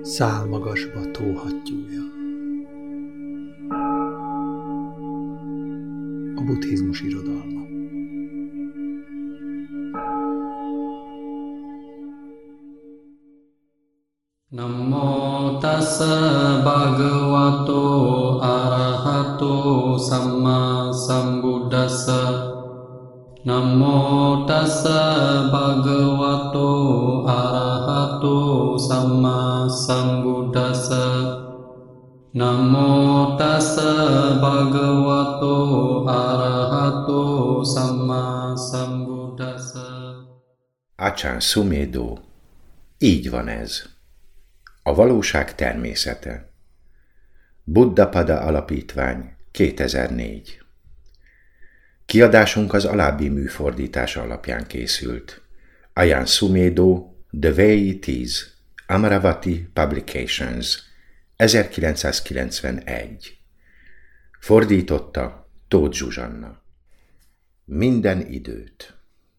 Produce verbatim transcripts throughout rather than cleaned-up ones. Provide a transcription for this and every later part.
szálmagasba tóhattyúja. A buddhizmus irodalma. Namo tassa bhagavato arahato samma sambuddhassa. Namo tassa bhagavato arahato samma sambuddhassa. Namo tassa bhagavato arahato samma sambuddhassa. Achan Sumedho, így van ez. A valóság természete. Buddhapada Alapítvány, kétezer-négy. Kiadásunk az alábbi műfordítás alapján készült. Achan Sumedho, The Way It Is, Amaravati Publications, ezerkilencszázkilencvenegy. Fordította Tóth Zsuzsanna. Minden időt.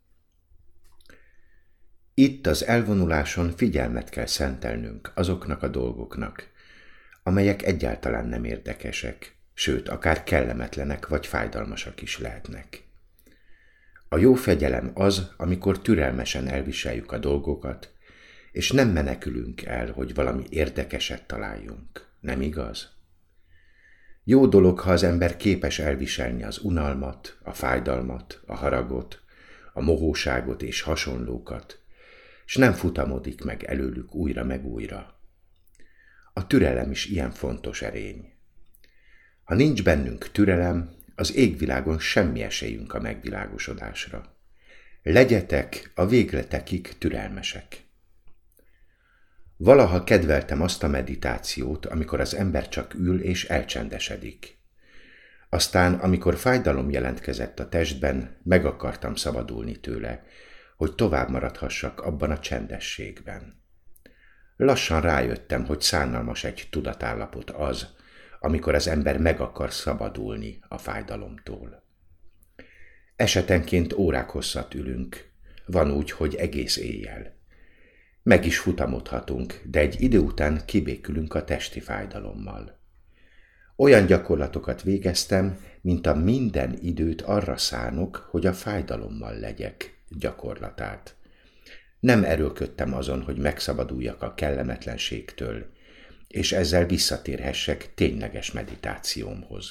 Itt az elvonuláson figyelmet kell szentelnünk azoknak a dolgoknak, amelyek egyáltalán nem érdekesek, sőt, akár kellemetlenek vagy fájdalmasak is lehetnek. A jó fegyelem az, amikor türelmesen elviseljük a dolgokat, és nem menekülünk el, hogy valami érdekeset találjunk. Nem igaz? Jó dolog, ha az ember képes elviselni az unalmat, a fájdalmat, a haragot, a mohóságot és hasonlókat, s nem futamodik meg előlük újra meg újra. A türelem is ilyen fontos erény. Ha nincs bennünk türelem, az égvilágon semmi esélyünk a megvilágosodásra. Legyetek a végletekig türelmesek. Valaha kedveltem azt a meditációt, amikor az ember csak ül és elcsendesedik. Aztán, amikor fájdalom jelentkezett a testben, meg akartam szabadulni tőle, hogy tovább maradhassak abban a csendességben. Lassan rájöttem, hogy szánalmas egy tudatállapot az, amikor az ember meg akar szabadulni a fájdalomtól. Esetenként órák hosszat ülünk, van úgy, hogy egész éjjel. Meg is futamodhatunk, de egy idő után kibékülünk a testi fájdalommal. Olyan gyakorlatokat végeztem, mint a minden időt arra szánok, hogy a fájdalommal legyek gyakorlatát. Nem erőlködtem azon, hogy megszabaduljak a kellemetlenségtől, és ezzel visszatérhessek tényleges meditációmhoz.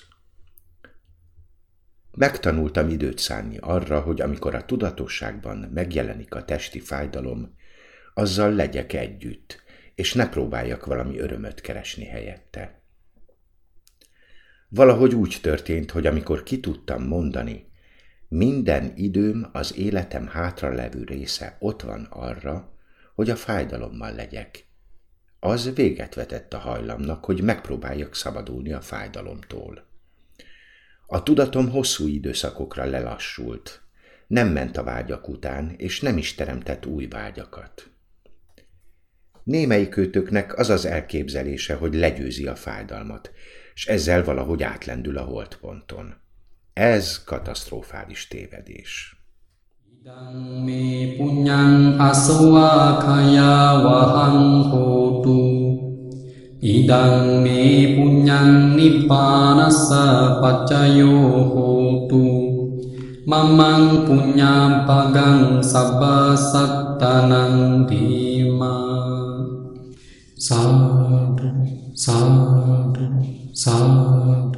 Megtanultam időt szánni arra, hogy amikor a tudatosságban megjelenik a testi fájdalom, azzal legyek együtt, és ne próbáljak valami örömöt keresni helyette. Valahogy úgy történt, hogy amikor ki tudtam mondani, minden időm, az életem hátralevő része ott van arra, hogy a fájdalommal legyek. Az véget vetett a hajlamnak, hogy megpróbáljak szabadulni a fájdalomtól. A tudatom hosszú időszakokra lelassult, nem ment a vágyak után, és nem is teremtett új vágyakat. Némelyikőtöknek az az elképzelése, hogy legyőzi a fájdalmat, és ezzel valahogy átlendül a holtponton. Ez katasztrofális tévedés. Idang me punyang asavakaya vahang hotu. Idang me punyang nibbanassa paccayo hotu. Mamang punyam pagang sabba sattanang dhima. Sadhu, sadhu, sadhu.